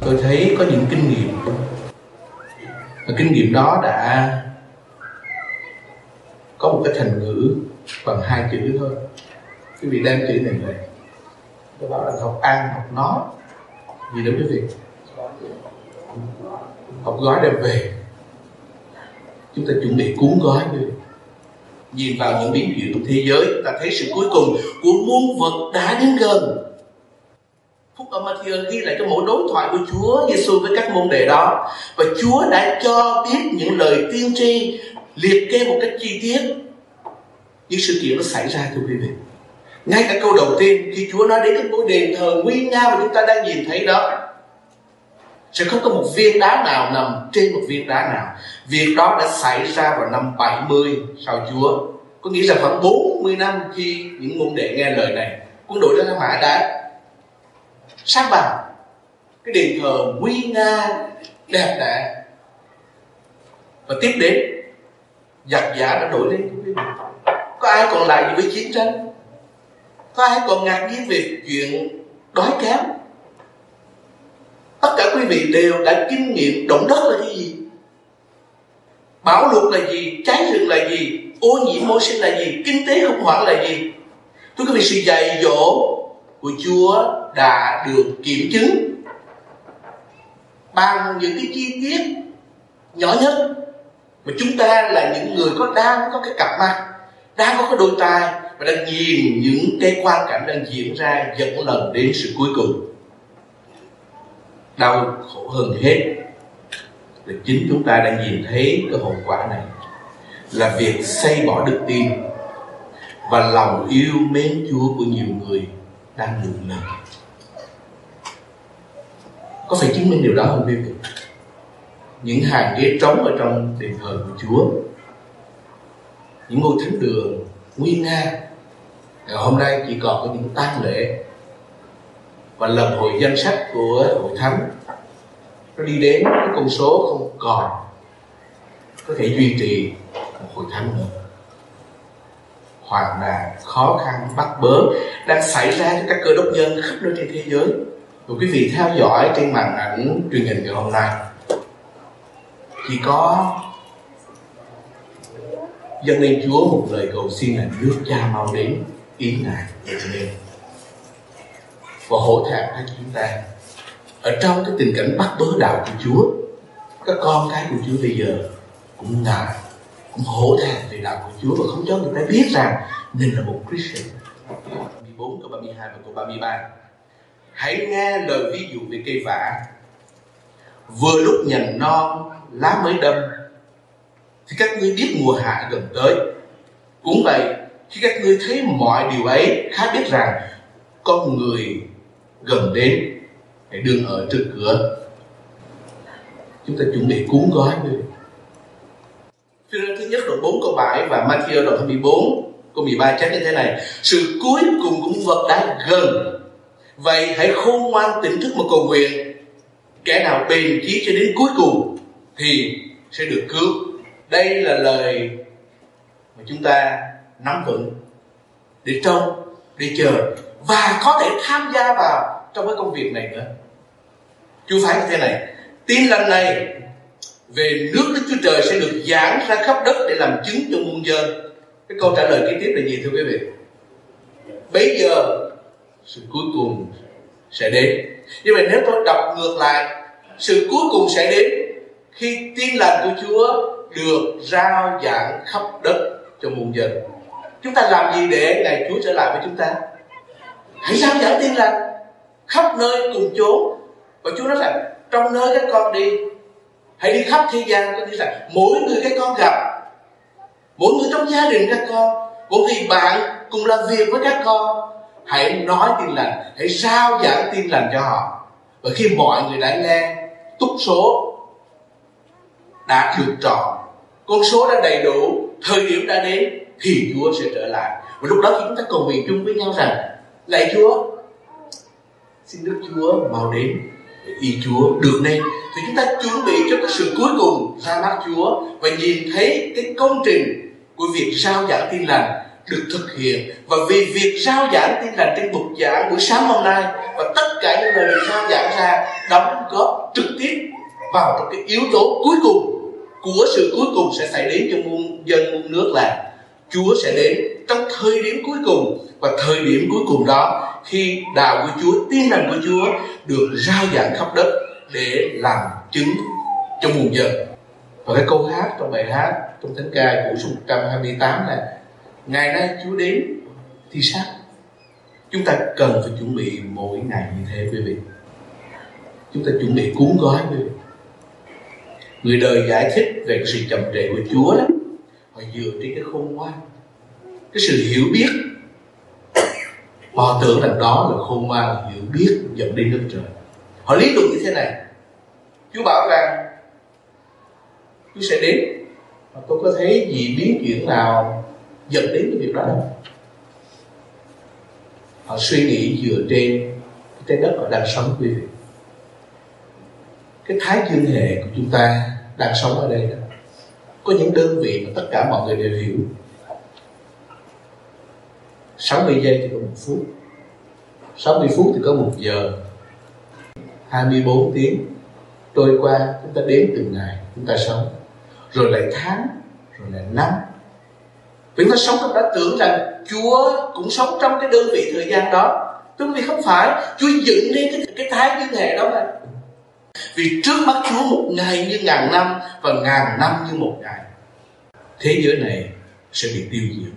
tôi thấy có những kinh nghiệm, và kinh nghiệm đó đã có một cái thành ngữ bằng 2 chữ thôi. Quý vị đem chữ này về, tôi bảo là học ăn học nói gì đó quý vị, học gói đem về. Chúng ta chuẩn bị cuốn gói đi. Nhìn vào những biến chuyển của thế giới, ta thấy sự cuối cùng của muôn vật đã đến gần. Phúc âm Ma-thi-ơ ghi lại cái mẫu đối thoại của Chúa Giêsu với các môn đệ đó, và Chúa đã cho biết những lời tiên tri, liệt kê một cách chi tiết những sự kiện nó xảy ra, thưa quý vị. Ngay cả câu đầu tiên khi Chúa nói đến cái ngôi đền thờ nguy nga mà chúng ta đang nhìn thấy đó, sẽ không có một viên đá nào nằm trên một viên đá nào. Việc đó đã xảy ra vào năm 70 sau Chúa, có nghĩa là khoảng 40 năm khi những môn đệ nghe lời này, quân đội La Mã đã san bằng cái đền thờ nguy nga đẹp đẽ. Và tiếp đến giặc giả đã nổi lên. Có ai còn lại gì với chiến tranh? Có ai còn ngạc nhiên về chuyện đói kém? Tất cả quý vị đều đã kinh nghiệm động đất là cái gì, bão lụt là gì, cháy rừng là gì, ô nhiễm môi sinh là gì, kinh tế khủng hoảng là gì. Thưa quý vị, sự dạy dỗ của Chúa đã được kiểm chứng bằng những cái chi tiết nhỏ nhất mà chúng ta là những người đang có cái cặp mắt, đang có cái đôi tai và đang nhìn những cái quan cảnh đang diễn ra dẫn lần đến sự cuối cùng. Đau khổ hơn hết là chính chúng ta đang nhìn thấy cái hậu quả này, là việc xây bỏ đức tin và lòng yêu mến Chúa của nhiều người đang ngừng lần. Có phải chứng minh điều đó không quý vị? Những hàng ghế trống ở trong đền thờ của Chúa, những ngôi thánh đường nguy nga, ngày hôm nay chỉ còn có những tang lễ, và lần hồi danh sách của hội thánh nó đi đến cái con số không còn có thể duy trì một hội thánh nữa. Hoạn nạn, khó khăn, bắt bớ đang xảy ra cho các cơ đốc nhân khắp nơi trên thế giới. Và quý vị theo dõi trên màn ảnh truyền hình ngày hôm nay, chỉ có dâng lên Chúa một lời cầu xin là nước Cha mau đến, ý Ngài hiện lên, và hổ thẹnให้chúng ta ở trong cái tình cảnh bắt bớ đạo của Chúa. Các con cái của Chúa bây giờ cũng ngại, cũng hổ thẹn về đạo của Chúa và không cho người ta biết rằng mình là một Christian. 14 câu 32 và câu 33. Hãy nghe lời ví dụ về cây vả. Vừa lúc nhành non, lá mới đâm, thì các ngươi biết mùa hạ gần tới. Cũng vậy, khi các ngươi thấy mọi điều ấy, khá biết rằng con người gần đến, hãy đương ở trước cửa. Chúng ta chuẩn bị cuốn gói nữa. Phi-rơ thứ nhất đoạn 4 câu 7 và Ma-thi-ơ đoạn 24 câu 13 chép như thế này: sự cuối cùng của muôn vật đã gần, vậy hãy khôn ngoan tỉnh thức mà cầu nguyện. Kẻ nào bền chí cho đến cuối cùng thì sẽ được cứu. Đây là lời mà chúng ta nắm vững để trông, để chờ và có thể tham gia vào trong cái công việc này nữa. Chúa phán như thế này: tin lành này về nước Đức Chúa Trời sẽ được giảng ra khắp đất để làm chứng cho muôn dân. Cái câu trả lời kế tiếp là gì thưa quý vị? Bây giờ sự cuối cùng sẽ đến. Như vậy nếu tôi đọc ngược lại, sự cuối cùng sẽ đến khi tin lành của Chúa được rao giảng khắp đất cho muôn dân. Chúng ta làm gì để ngày Chúa trở lại với chúng ta? Hãy rao giảng tin lành khắp nơi cùng chốn. Và Chúa nói rằng trong nơi các con đi, hãy đi khắp thế gian. Có nghĩa là mỗi người các con gặp, mỗi người trong gia đình các con, mỗi người bạn cùng làm việc với các con, hãy nói tin lành, hãy rao giảng tin lành cho họ. Và khi mọi người đã nghe, túc số đã được tròn, con số đã đầy đủ, thời điểm đã đến, thì Chúa sẽ trở lại. Và lúc đó chúng ta cầu nguyện chung với nhau rằng: lạy Chúa, xin Đức Chúa mau đến để y Chúa được nên. Thì chúng ta chuẩn bị cho cái sự cuối cùng ra mắt Chúa và nhìn thấy cái công trình của việc rao giảng tin lành được thực hiện. Và vì việc rao giảng tin lành trên bục giảng buổi sáng hôm nay và tất cả những lời được rao giảng ra đóng góp trực tiếp vào trong cái yếu tố cuối cùng của sự cuối cùng sẽ xảy đến cho muôn dân muôn nước, là Chúa sẽ đến trong thời điểm cuối cùng. Và thời điểm cuối cùng đó, khi đạo của Chúa, tin lành của Chúa được rao giảng khắp đất để làm chứng cho muôn dân. Và cái câu hát trong bài hát trong thánh ca của số 128 là: ngày nay Chúa đến thì sao? Chúng ta cần phải chuẩn bị mỗi ngày như thế quý vị. Chúng ta chuẩn bị cuốn gói quý vị. Người đời giải thích về cái sự chậm trễ của Chúa đó, họ dựa trên cái khôn ngoan, cái sự hiểu biết. Họ tưởng rằng đó là khôn ngoan, là hiểu biết dẫn đến nước trời. Họ lý luận như thế này: Chúa bảo rằng Chúa sẽ đến, mà tôi có thấy gì biến chuyển nào dẫn đến cái việc đó đâu. Họ suy nghĩ dựa trên cái trái đất họ đang sống quý vị. Cái thái dương hệ của chúng ta đang sống ở đây đó, có những đơn vị mà tất cả mọi người đều hiểu. 60 giây thì có 1 phút, 60 phút thì có 1 giờ, 24 tiếng trôi qua, chúng ta đếm từng ngày chúng ta sống, rồi lại tháng, rồi lại năm. Vì chúng ta sống trong đó tưởng rằng Chúa cũng sống trong cái đơn vị thời gian đó. Thưa quý vị, không phải. Chúa dựng nên cái thái dương hệ đó mà. Vì trước mắt Chúa một ngày như ngàn năm, và ngàn năm như một ngày. Thế giới này sẽ bị tiêu diệt.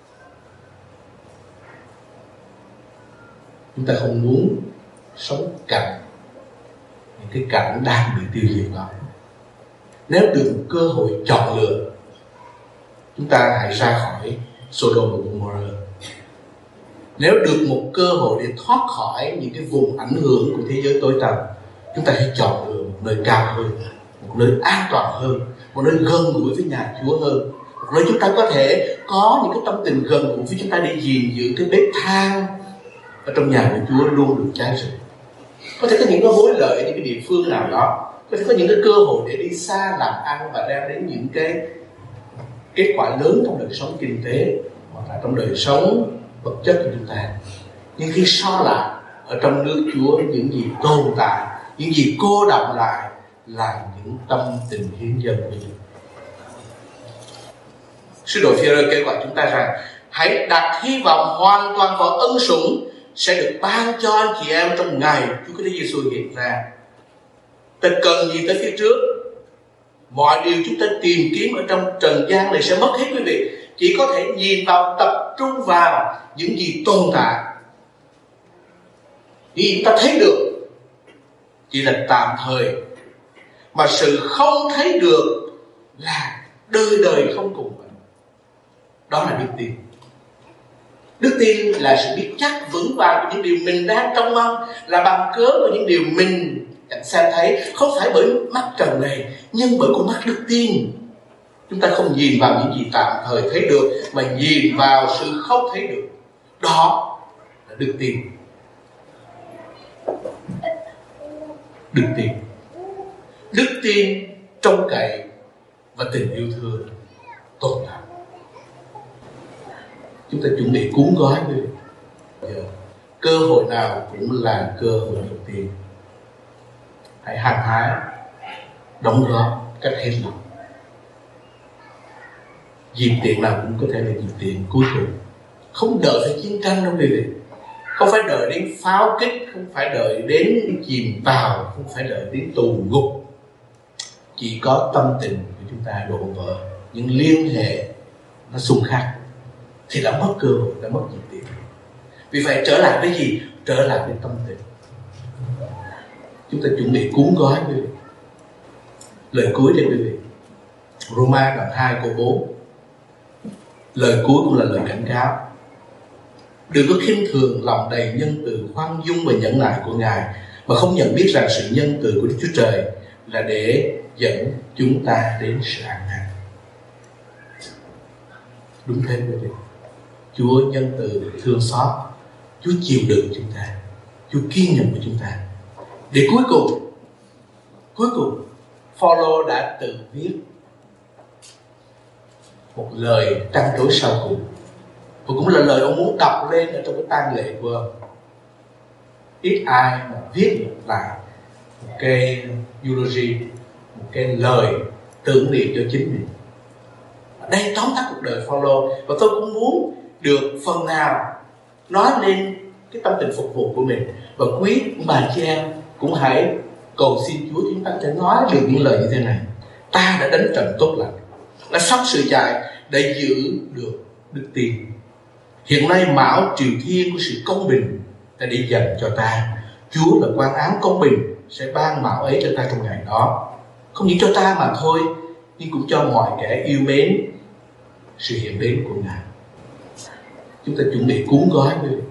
Chúng ta không muốn sống cạnh những cái cảnh đang bị tiêu diệt đó. Nếu được một cơ hội chọn lựa, chúng ta hãy ra khỏi Sodom và Gomorrah. Nếu được một cơ hội để thoát khỏi những cái vùng ảnh hưởng của thế giới tối tăm, chúng ta hãy chọn lựa một nơi cao hơn, một nơi an toàn hơn, một nơi gần gũi với nhà Chúa hơn, một nơi chúng ta có thể có những cái tâm tình gần gũi với chúng ta để gìn giữ cái bếp than ở trong nhà của Chúa luôn được cháy rực. Có thể có những cái hối lợi ở những cái địa phương nào đó, có thể có những cái cơ hội để đi xa làm ăn và đem đến những cái kết quả lớn trong đời sống kinh tế hoặc là trong đời sống vật chất của chúng ta. Nhưng khi so lại ở trong nước Chúa, những gì tồn tại, những gì cô đọng lại là những tâm tình hiến dân của Chúa. Sứ đồ Phi-e-rơ kêu gọi chúng ta rằng hãy đặt hy vọng hoàn toàn vào ân sủng sẽ được ban cho anh chị em trong ngày Chúa Kitô Giêsu hiện ra. Ta cần gì tới phía trước? Mọi điều chúng ta tìm kiếm ở trong trần gian này sẽ mất hết quý vị. Chỉ có thể nhìn vào, tập trung vào những gì tồn tại, những gì chúng ta thấy được chỉ là tạm thời, mà sự không thấy được là đời đời không cùng. Đó là đức tin. Đức tin là sự biết chắc vững vàng của những điều mình đang trông mong, là bằng cớ của những điều mình xem thấy, không phải bởi mắt trần này, nhưng bởi con mắt đức tin. Chúng ta không nhìn vào những gì tạm thời thấy được, mà nhìn vào sự không thấy được. Đó là đức tin. Đức tin. Đức tin trông cậy và tình yêu thương tồn tại. Chúng ta chuẩn bị cuốn gói đi. Cơ hội nào cũng là cơ hội đầu tiên. Hãy hăng hái đóng góp cách hết lòng. Dịp tiện nào cũng có thể là dịp tiện cuối cùng. Không đợi phải chiến tranh đâu quý vị. Không phải đợi đến pháo kích, không phải đợi đến chìm vào, không phải đợi đến tù ngục. Chỉ có tâm tình của chúng ta đổ vỡ, những liên hệ nó xung khắc, thì đã mất cơ hội, đã mất dịp tiện. Vì vậy trở lại với gì? Trở lại với tâm tình. Chúng ta chuẩn bị cuốn gói quý vị. Lời cuối để quý vị. Roma đoạn 2 câu 4. Lời cuối cũng là lời cảnh cáo. Đừng có khinh thường lòng đầy nhân từ, khoan dung và nhẫn nại của Ngài, mà không nhận biết rằng sự nhân từ của Đức Chúa Trời là để dẫn chúng ta đến sự an nan. Đúng thế quý vị. Chúa nhân từ, thương xót, Chúa chịu đựng chúng ta, Chúa kiên nhẫn với chúng ta. Để cuối cùng Phaolô đã tự viết một lời trăn trối sau cùng, và cũng là lời ông muốn đọc lên ở trong cái tang lễ của ông. Ít ai mà viết lại một cái eulogy, một cái lời tưởng niệm cho chính mình. Đây tóm tắt cuộc đời Phaolô, và tôi cũng muốn được phần nào nói lên cái tâm tình phục vụ của mình. Và quý bà chị em cũng hãy cầu xin Chúa chúng ta sẽ nói được những lời như thế này: ta đã đánh trận tốt lành, đã sắp sự chạy, để giữ được đức tin. Hiện nay mão triều thiên của sự công bình ta để dành cho ta. Chúa là quan án công bình, sẽ ban mão ấy cho ta trong ngày đó, không chỉ cho ta mà thôi, nhưng cũng cho mọi kẻ yêu mến sự hiện đến của Ngài. Chúng ta chuẩn bị cuốn gói với